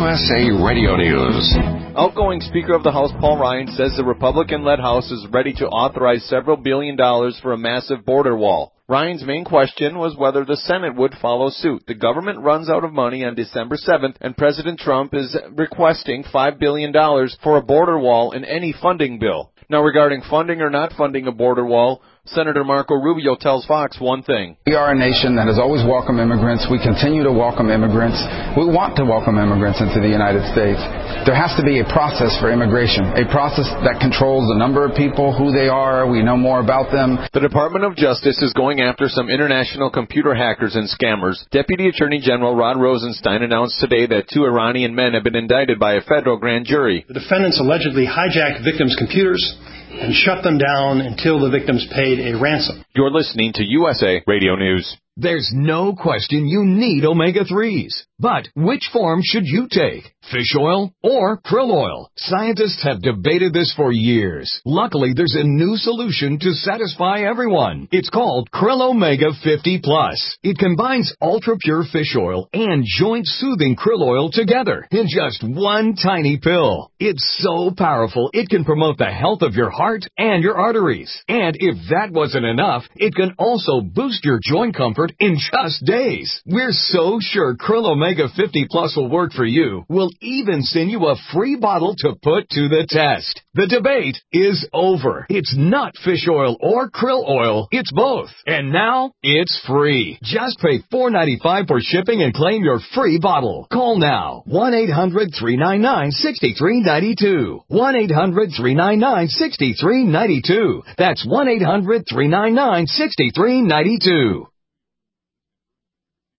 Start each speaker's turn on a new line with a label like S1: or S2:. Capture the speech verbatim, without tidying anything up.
S1: S A Radio News.
S2: Outgoing Speaker of the House Paul Ryan says the Republican-led House is ready to authorize several billion dollars for a massive border wall. Ryan's main question was whether the Senate would follow suit. The government runs out of money on December seventh, and President Trump is requesting five billion dollars for a border wall in any funding bill. Now, regarding funding or not funding a border wall, Senator Marco Rubio tells Fox one thing.
S3: We are a nation that has always welcomed immigrants. We continue to welcome immigrants. We want to welcome immigrants into the United States. There has to be a process for immigration, a process that controls the number of people, who they are, we know more about them.
S2: The Department of Justice is going after some international computer hackers and scammers. Deputy Attorney General Rod Rosenstein announced today that two Iranian men have been indicted by a federal grand jury.
S4: The defendants allegedly hijacked victims' computers and shut them down until the victims paid a ransom.
S2: You're listening to U S A Radio News.
S5: There's no question you need omega threes. But which form should you take? Fish oil or krill oil? Scientists have debated this for years. Luckily, there's a new solution to satisfy everyone. It's called Krill Omega fifty plus. It combines ultra-pure fish oil and joint-soothing krill oil together in just one tiny pill. It's so powerful, it can promote the health of your heart and your arteries. And if that wasn't enough, it can also boost your joint comfort in just days. We're so sure Krill Omega fifty plus will work for you. We'll even send you a free bottle to put to the test. The debate is over. It's not fish oil or krill oil. It's both. And now it's free. Just pay four dollars and ninety-five cents for shipping and claim your free bottle. Call now. one eight hundred three nine nine six three nine two. one eight hundred three nine nine six three nine two. That's one eight hundred three nine nine six three nine two.